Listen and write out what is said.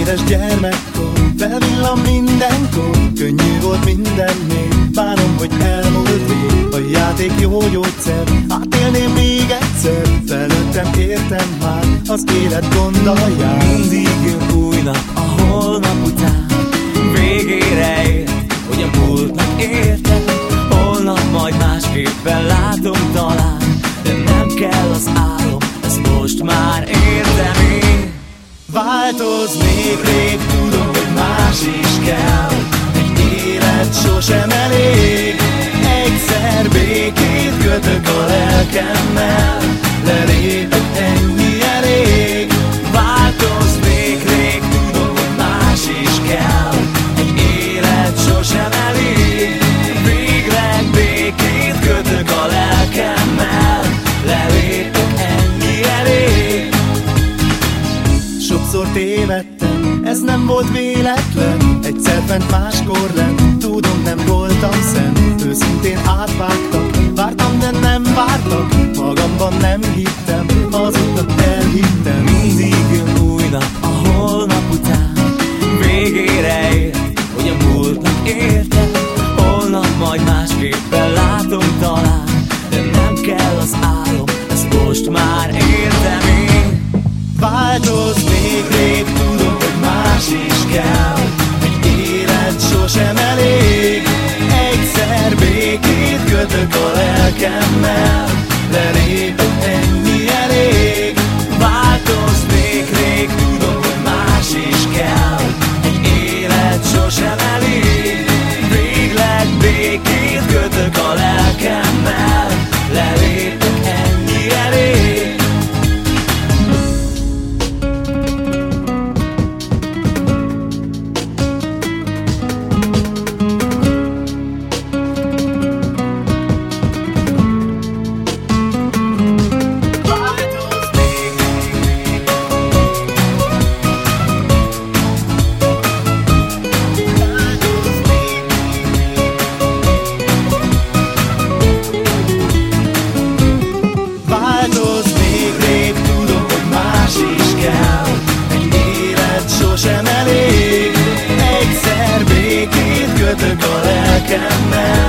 Édes gyermekkor, felvillan mindenkor, könnyű volt minden még. Bánom, hogy elmúlt rég, a játék jó gyógyszer, átélném még egyszer. Felnőttem, értem már az élet gondolját. Mindig jön új nap a holnap után, végére ért, hogy a múltnak értem. Holnap majd másképpen látom talán, de nem kell az álom, ezt most már értem én. Változnék, rég tudom, hogy más is kell. Egy élet sosem elég, egyszer békét kötök a lelkemmel. Lelépek, ennyi elég. Változnék, rég tudom, hogy más is kell. Egy élet sosem elég, végleg békét kötök a lelkemmel. Lelépek, ennyi elég. Sokszor tévedtem, ez nem volt véletlen. Egyszer fent, máskor lent, tudom, nem voltam szent. Őszintén átvágtak, vártam, de nem vártak. Magamban nem hittem, azóta elhittem. Mindig jön új nap a holnap után, végére ért, hogy a múltnak értem. Holnap majd másképpen látom talán, de nem kell az álom, ezt most már értem én. Változnék, rég tudom, hogy más is kell. Egy élet sosem elég, egyszer békét kötök a lelkemmel. Lelépek, ennyi elég. Változnék, rég tudom, hogy más is kell. Egy élet sosem elég, végleg békét kötök a lelkemmel. Lelépek, ennyi elég. Sosem elég, egyszer békét kötök a lelkemmel.